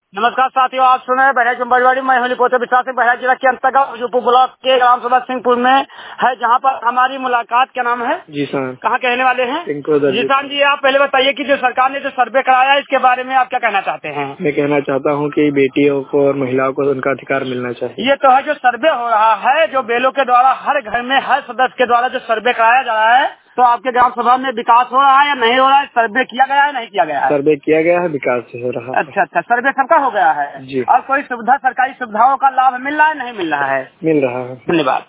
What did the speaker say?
नमस्कार साथियों, आप सुन रहे हैं बहराइच बजवाड़ी। मैं हूं लिपोते विश्वास सिंह। बहराइच जिला के अंतर्गत हजूरपुर ब्लॉक के ग्राम सभा सिंहपुर में है, जहां पर हमारी मुलाकात। क्या नाम है जी सर? कहाँ के रहने वाले हैं? जीशान जी, आप पहले बताइए कि जो सरकार ने जो सर्वे कराया है, इसके बारे में आप क्या कहना चाहते हैं? मैं कहना चाहता हूं कि बेटियों को और महिलाओं को उनका अधिकार मिलना चाहिए। ये तो है जो सर्वे हो रहा है, जो बेलों के द्वारा हर घर में हर सदस्य के द्वारा जो सर्वे कराया जा रहा है, तो आपके ग्राम सभा में विकास हो रहा है या नहीं हो रहा है? सर्वे किया गया है, नहीं किया गया है? सर्वे किया गया है, विकास हो रहा है। अच्छा, सर्वे सबका हो गया है जी। और कोई सुविधा, सरकारी सुविधाओं का लाभ मिल रहा है, नहीं मिल रहा है? मिल रहा है। धन्यवाद।